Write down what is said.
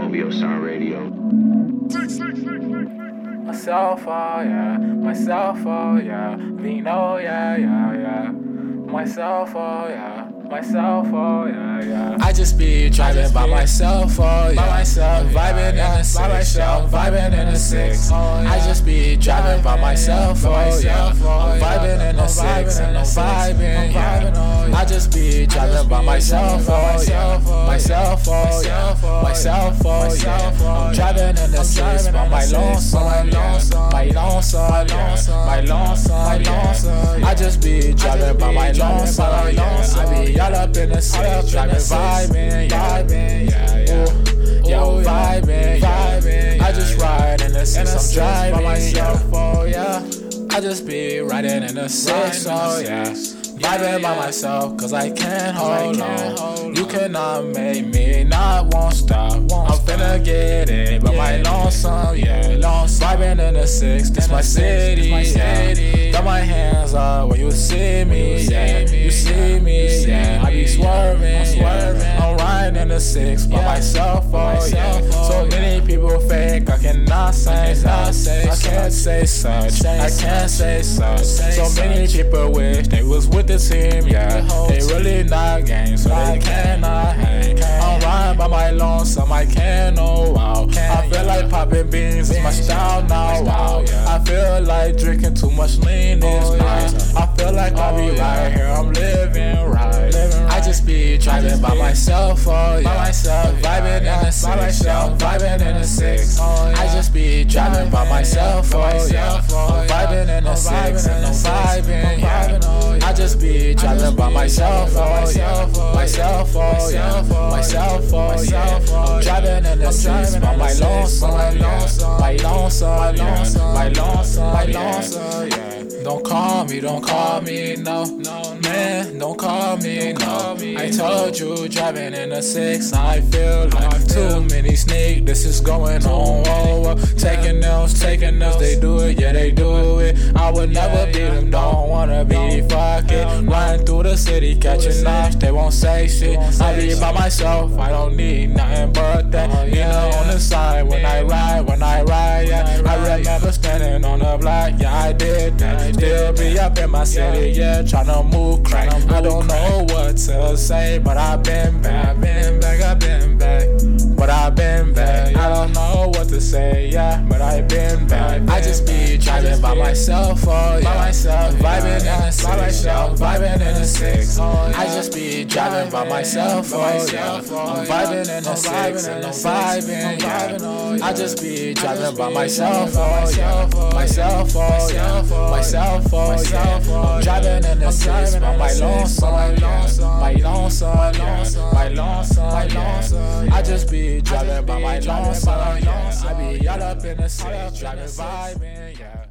OVO Sound Radio. Myself, oh yeah, myself, oh yeah, Vino, yeah, yeah, yeah. Myself, oh yeah, myself, oh yeah, yeah. I just be driving by myself, oh yeah, vibing in the six, vibing in the six. I just be driving by myself, oh yeah, vibing in the six, and I'm vibing, yeah. I just be driving by myself, oh yeah, myself, oh yeah, myself, oh yeah. I'm driving in the six by my lonesome, my lonesome, my lonesome, yeah. I just be driving by my lonesome, yeah. I be all up in the six, driving, vibing, yeah, yo, vibing, yeah. I just ride in the six, I'm driving by myself, oh yeah. I just be riding in the six, oh yeah. Vibing by myself, cause I can't hold on. You cannot make me not won't stop. I'm finna get it, but my lonesome, yeah. Vibing in the six, this my city, yeah. Got my hands up when you see me, yeah. You see me, yeah. I be swerving, yeah. I'm riding in the six by myself, oh yeah. So many people fake, I cannot say such. I can't say such, I can't say such. So many people wish they was with the team, yeah. They really not gang, so they cannot hang. I'm riding by my lonesome, I can't know, wow. I feel like popping beans is my style now, wow. I feel like drinking too much lean is nice. I feel like I be right here, I'm living right. I just be driving by myself, oh yeah. Vibing in the six, vibing in the six. I just be driving by myself, oh yeah. Vibing in the six, and I'm vibing, yeah. I just be driving by myself, oh yeah. Myself, oh yeah. Myself, oh yeah. I'm driving in the six by my lonesome, my lonesome, yeah. My lonesome, yeah. Don't call me, no, man, don't call me, no. I told you, driving in the six, I feel like too many sneak, this is going on over. Taking notes, they do it, yeah, they do it. I would never be them, don't wanna be fucking. Running through the city, catching knives, they won't say shit. I be by myself, I don't need nothing but that. You know, on the side, when I ride, yeah. I remember standing on the block, yeah, I did that. Still be up in my city, yeah, tryna move crack. I don't know what to say, but I've been back, but I've been back. I don't know what to say, yeah, but I've been back. I just be driving by myself, oh yeah. Vibing in the six, vibing in the six. I just be driving by myself, oh yeah. I'm vibing in the six, and I'm vibing, yeah. I just be driving by myself, oh yeah. Myself, oh yeah. Myself, oh yeah. I'm driving in the six by my lonesome, my lonesome, yeah. My lonesome. I just be driving by my lonesome, yeah. I be all up in the six, driving, vibing, yeah.